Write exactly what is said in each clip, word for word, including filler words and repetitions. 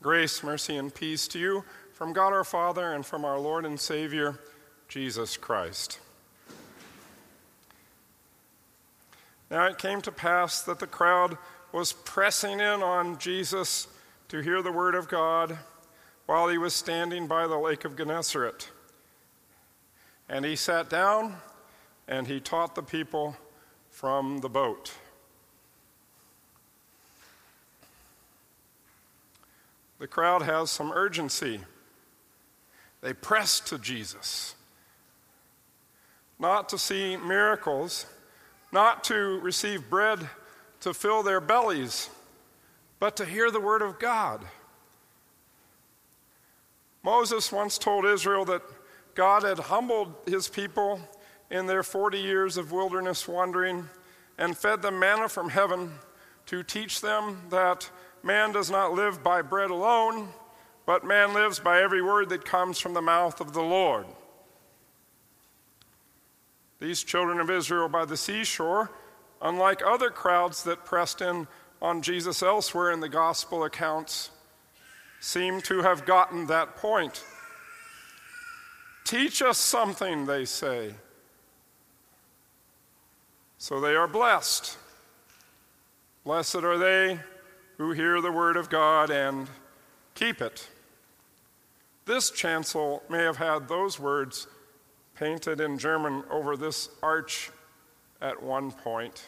Grace, mercy, and peace to you from God our Father and from our Lord and Savior, Jesus Christ. Now it came to pass that the crowd was pressing in on Jesus to hear the word of God while he was standing by the lake of Gennesaret. And he sat down and he taught the people from the boat. The crowd has some urgency. They press to Jesus, not to see miracles, not to receive bread to fill their bellies, but to hear the word of God. Moses once told Israel that God had humbled his people in their forty years of wilderness wandering and fed them manna from heaven to teach them that man does not live by bread alone, but man lives by every word that comes from the mouth of the Lord. These children of Israel by the seashore, unlike other crowds that pressed in on Jesus elsewhere in the gospel accounts, seem to have gotten that point. Teach us something, they say. So they are blessed. Blessed are they who hear the word of God and keep it. This chancel may have had those words painted in German over this arch at one point.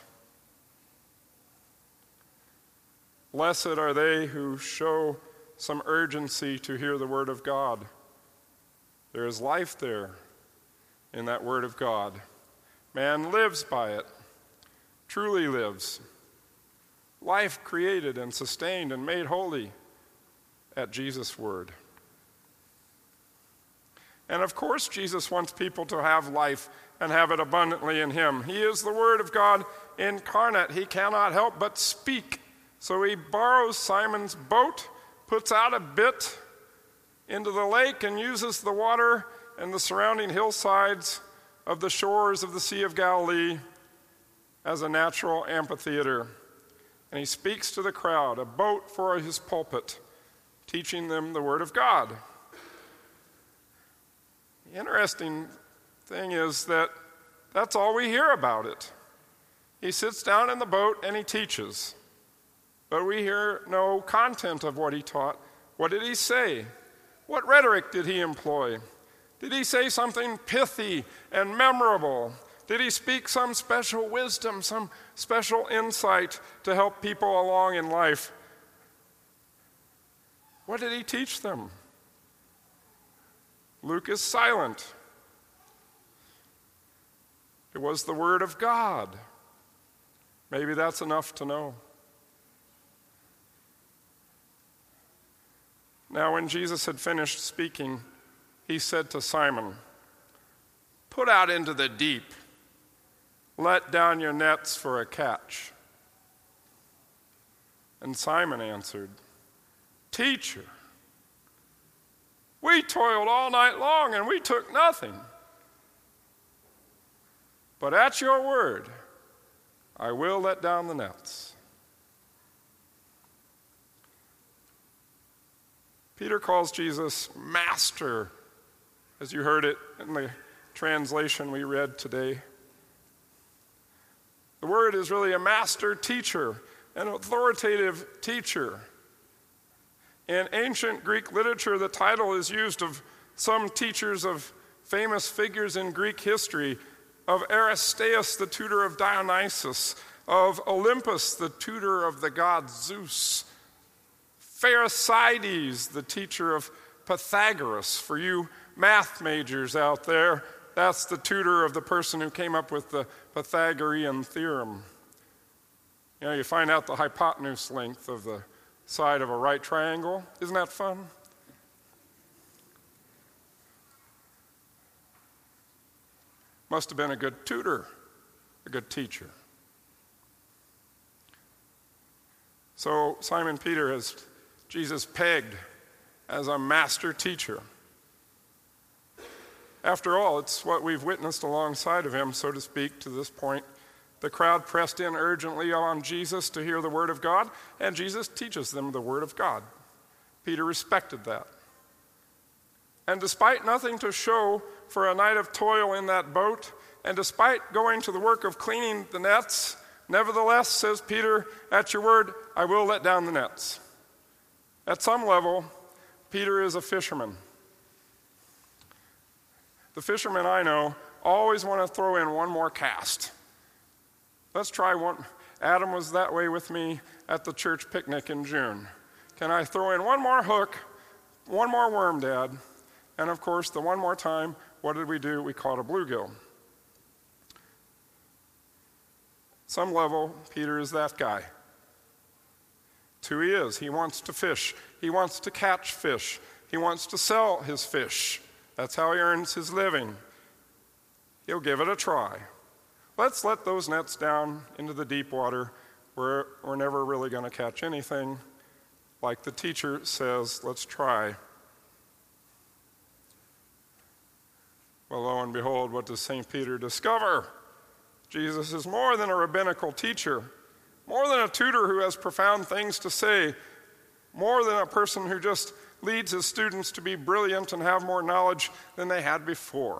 Blessed are they who show some urgency to hear the word of God. There is life there in that word of God. Man lives by it, truly lives. Life created and sustained and made holy at Jesus' word. And of course, Jesus wants people to have life and have it abundantly in him. He is the word of God incarnate. He cannot help but speak. So he borrows Simon's boat, puts out a bit into the lake, and uses the water and the surrounding hillsides of the shores of the Sea of Galilee as a natural amphitheater. And he speaks to the crowd, a boat for his pulpit, teaching them the word of God. The interesting thing is that that's all we hear about it. He sits down in the boat and he teaches. But we hear no content of what he taught. What did he say? What rhetoric did he employ? Did he say something pithy and memorable? Did he speak some special wisdom, some special insight to help people along in life? What did he teach them? Luke is silent. It was the word of God. Maybe that's enough to know. Now, when Jesus had finished speaking, he said to Simon, "Put out into the deep. Let down your nets for a catch." And Simon answered, "Teacher, we toiled all night long and we took nothing. But at your word, I will let down the nets." Peter calls Jesus Master, as you heard it in the translation we read today. The word is really a master teacher, an authoritative teacher. In ancient Greek literature, the title is used of some teachers of famous figures in Greek history, of Aristaeus, the tutor of Dionysus, of Olympus, the tutor of the god Zeus, Pherecydes, the teacher of Pythagoras. For you math majors out there, that's the tutor of the person who came up with the Pythagorean theorem. You know, you find out the hypotenuse length of the side of a right triangle. Isn't that fun? Must have been a good tutor, a good teacher. So Simon Peter has Jesus pegged as a master teacher. After all, it's what we've witnessed alongside of him, so to speak, to this point. The crowd pressed in urgently on Jesus to hear the word of God, and Jesus teaches them the word of God. Peter respected that. And despite nothing to show for a night of toil in that boat, and despite going to the work of cleaning the nets, nevertheless, says Peter, at your word, I will let down the nets. At some level, Peter is a fisherman. The fishermen I know always want to throw in one more cast. Let's try one. Adam was that way with me at the church picnic in June. Can I throw in one more hook, one more worm, Dad? And of course, the one more time, what did we do? We caught a bluegill. Some level, Peter is that guy. It's who he is. He wants to fish. He wants to catch fish. He wants to sell his fish. That's how he earns his living. He'll give it a try. Let's let those nets down into the deep water where we're never really going to catch anything. Like the teacher says, let's try. Well, lo and behold, what does Saint Peter discover? Jesus is more than a rabbinical teacher, more than a tutor who has profound things to say, more than a person who just leads his students to be brilliant and have more knowledge than they had before.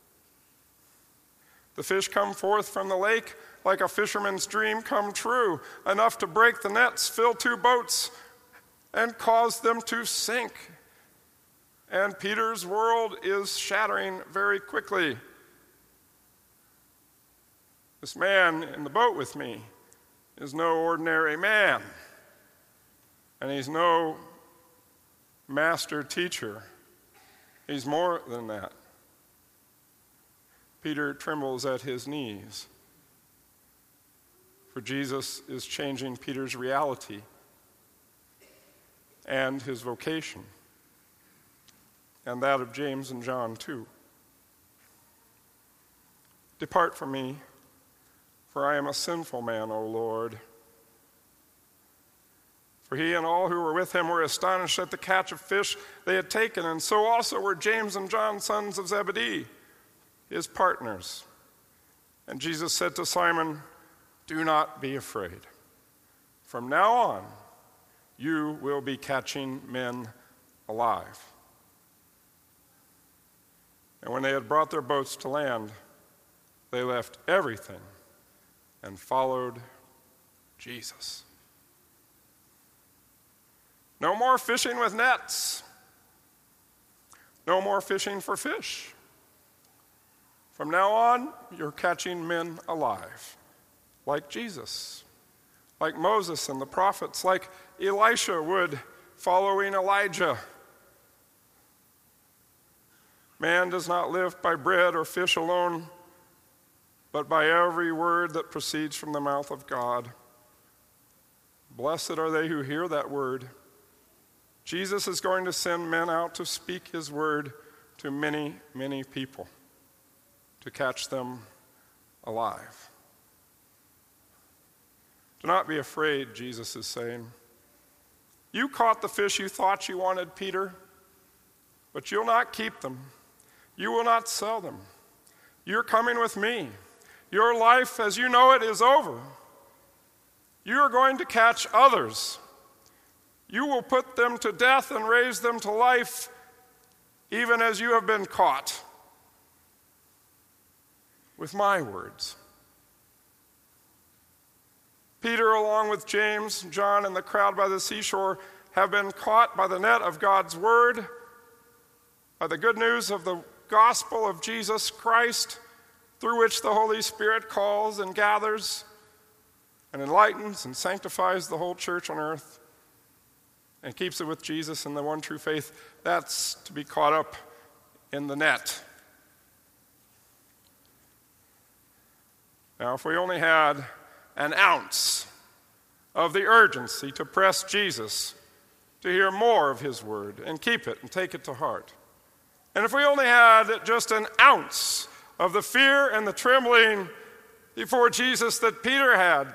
The fish come forth from the lake like a fisherman's dream come true, enough to break the nets, fill two boats, and cause them to sink. And Peter's world is shattering very quickly. This man in the boat with me is no ordinary man, and he's no master teacher. He's more than that. Peter trembles at his knees, for Jesus is changing Peter's reality and his vocation, and that of James and John too. Depart from me, for I am a sinful man, O Lord. For he and all who were with him were astonished at the catch of fish they had taken, and so also were James and John, sons of Zebedee, his partners. And Jesus said to Simon, do not be afraid. From now on, you will be catching men alive. And when they had brought their boats to land, they left everything and followed Jesus. No more fishing with nets. No more fishing for fish. From now on, you're catching men alive, like Jesus, like Moses and the prophets, like Elisha would following Elijah. Man does not live by bread or fish alone, but by every word that proceeds from the mouth of God. Blessed are they who hear that word. Jesus is going to send men out to speak his word to many, many people, to catch them alive. Do not be afraid, Jesus is saying. You caught the fish you thought you wanted, Peter, but you'll not keep them. You will not sell them. You're coming with me. Your life as you know it is over. You are going to catch others. You will put them to death and raise them to life, even as you have been caught. With my words. Peter, along with James, John, and the crowd by the seashore, have been caught by the net of God's word, by the good news of the gospel of Jesus Christ, through which the Holy Spirit calls and gathers and enlightens and sanctifies the whole church on earth and keeps it with Jesus in the one true faith. That's to be caught up in the net. Now, if we only had an ounce of the urgency to press Jesus to hear more of his word and keep it and take it to heart, and if we only had just an ounce of the fear and the trembling before Jesus that Peter had,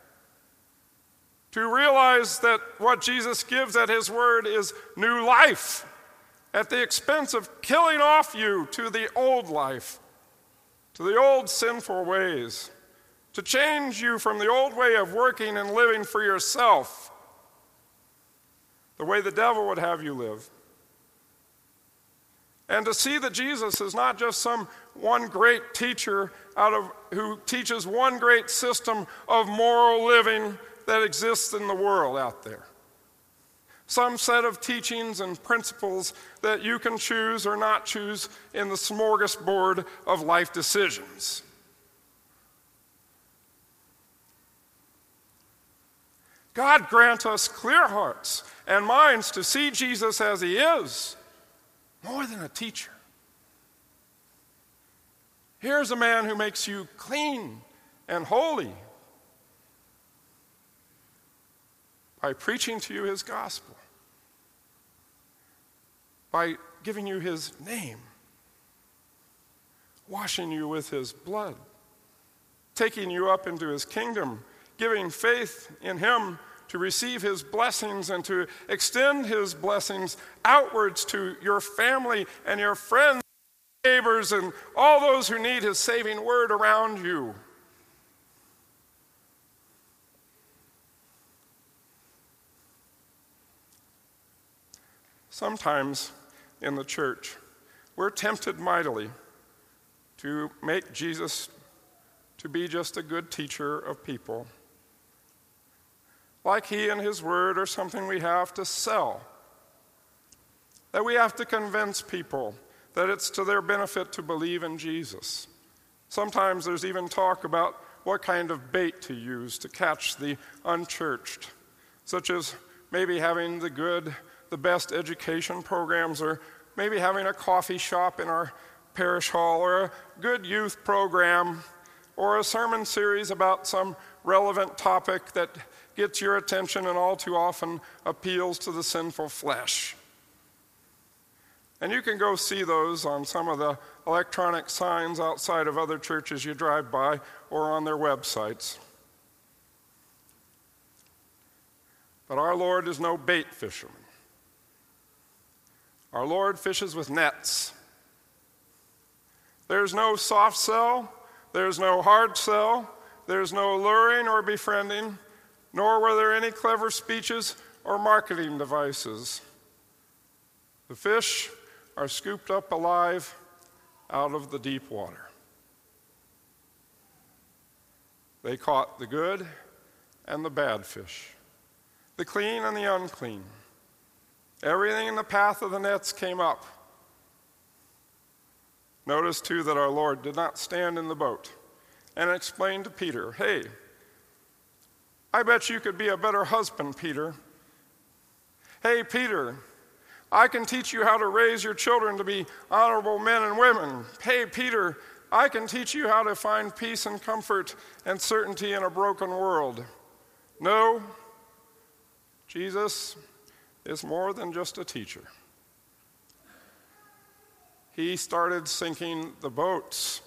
to realize that what Jesus gives at his word is new life at the expense of killing off you to the old life, to the old sinful ways, to change you from the old way of working and living for yourself the way the devil would have you live. And to see that Jesus is not just some one great teacher out of who teaches one great system of moral living that exists in the world out there. Some set of teachings and principles that you can choose or not choose in the smorgasbord of life decisions. God grant us clear hearts and minds to see Jesus as he is, more than a teacher. Here's a man who makes you clean and holy by preaching to you his gospel, by giving you his name, washing you with his blood, taking you up into his kingdom, giving faith in him to receive his blessings and to extend his blessings outwards to your family and your friends, neighbors, and all those who need his saving word around you. Sometimes in the church, we're tempted mightily to make Jesus to be just a good teacher of people. Like he and his word are something we have to sell. That we have to convince people that it's to their benefit to believe in Jesus. Sometimes there's even talk about what kind of bait to use to catch the unchurched, such as maybe having the good, the best education programs, or maybe having a coffee shop in our parish hall, or a good youth program, or a sermon series about some relevant topic that gets your attention and all too often appeals to the sinful flesh. And you can go see those on some of the electronic signs outside of other churches you drive by or on their websites. But our Lord is no bait fisherman. Our Lord fishes with nets. There's no soft sell, there's no hard sell, there's no luring or befriending, nor were there any clever speeches or marketing devices. The fish are scooped up alive out of the deep water. They caught the good and the bad fish, the clean and the unclean. Everything in the path of the nets came up. Notice, too, that our Lord did not stand in the boat and explain to Peter, hey, I bet you could be a better husband, Peter. Hey, Peter, I can teach you how to raise your children to be honorable men and women. Hey, Peter, I can teach you how to find peace and comfort and certainty in a broken world. No, Jesus is more than just a teacher. He started sinking the boats.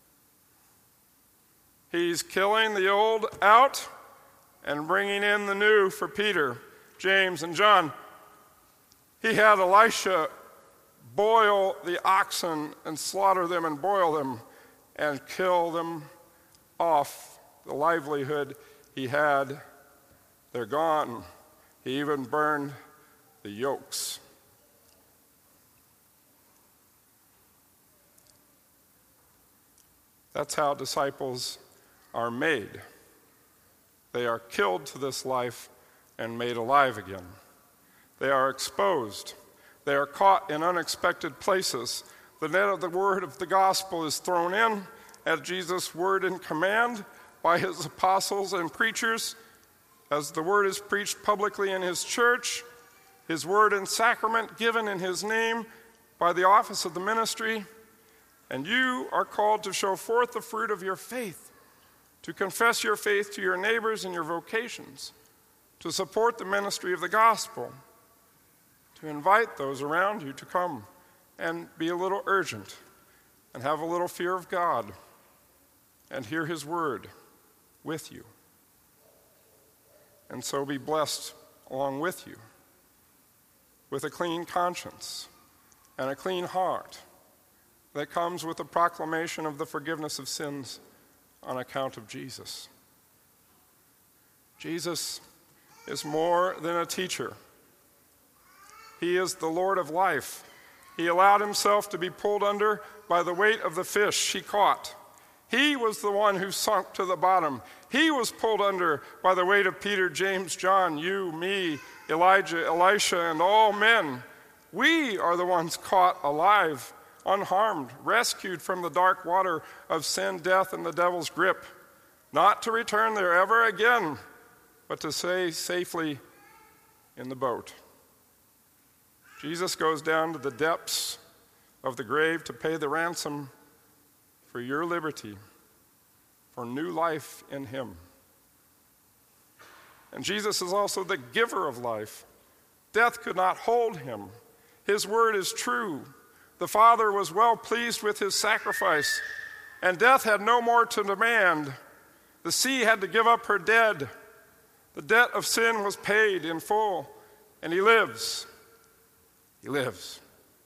He's killing the old out and bringing in the new for Peter, James, and John. He had Elisha boil the oxen and slaughter them and boil them and kill them off. The livelihood he had, they're gone. He even burned the yokes. That's how disciples are made. They are killed to this life and made alive again. They are exposed. They are caught in unexpected places. The net of the word of the gospel is thrown in at Jesus' word and command by his apostles and preachers, as the word is preached publicly in his church, his word and sacrament given in his name by the office of the ministry, and you are called to show forth the fruit of your faith, to confess your faith to your neighbors and your vocations, to support the ministry of the gospel, to invite those around you to come and be a little urgent and have a little fear of God and hear his word with you, and so be blessed along with you with a clean conscience and a clean heart that comes with the proclamation of the forgiveness of sins on account of Jesus. Jesus is more than a teacher. He is the Lord of life. He allowed himself to be pulled under by the weight of the fish he caught. He was the one who sunk to the bottom. He was pulled under by the weight of Peter, James, John, you, me, Elijah, Elisha, and all men. We are the ones caught alive, unharmed, rescued from the dark water of sin, death, and the devil's grip, not to return there ever again, but to stay safely in the boat. Jesus goes down to the depths of the grave to pay the ransom for your liberty, for new life in him. And Jesus is also the giver of life. Death could not hold him. His word is true. The Father was well pleased with his sacrifice, and death had no more to demand. The sea had to give up her dead. The debt of sin was paid in full, and he lives. He lives.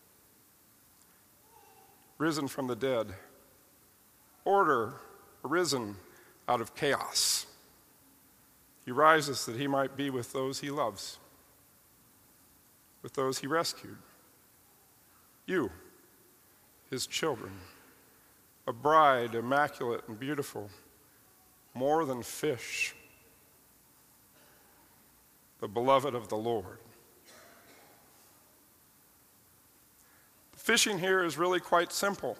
Risen from the dead. Order arisen out of chaos. He rises that he might be with those he loves, with those he rescued. You, his children, a bride immaculate and beautiful, more than fish, the beloved of the Lord. The fishing here is really quite simple.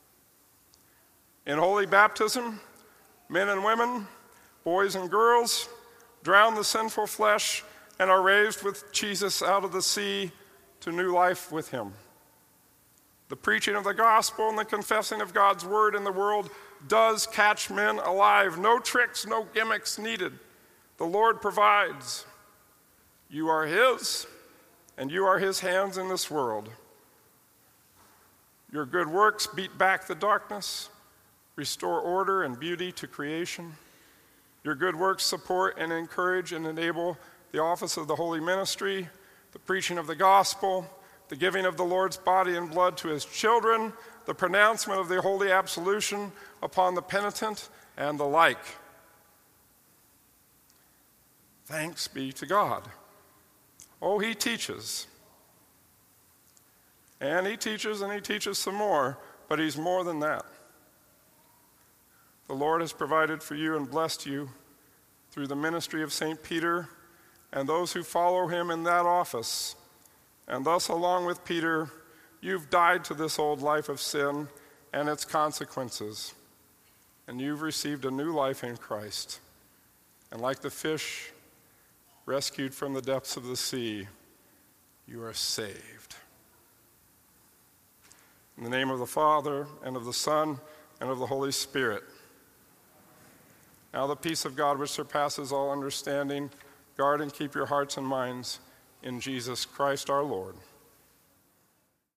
In holy baptism, men and women, boys and girls, drown the sinful flesh and are raised with Jesus out of the sea to new life with him. The preaching of the gospel and the confessing of God's word in the world does catch men alive. No tricks, no gimmicks needed. The Lord provides. You are his, and you are his hands in this world. Your good works beat back the darkness, restore order and beauty to creation. Your good works support and encourage and enable the office of the holy ministry, the preaching of the gospel, the giving of the Lord's body and blood to his children, the pronouncement of the holy absolution upon the penitent, and the like. Thanks be to God. Oh, he teaches. And he teaches and he teaches some more, but he's more than that. The Lord has provided for you and blessed you through the ministry of Saint Peter and those who follow him in that office. And thus, along with Peter, you've died to this old life of sin and its consequences. And you've received a new life in Christ. And like the fish rescued from the depths of the sea, you are saved. In the name of the Father, and of the Son, and of the Holy Spirit. Now the peace of God, which surpasses all understanding, guard and keep your hearts and minds in Jesus Christ our Lord.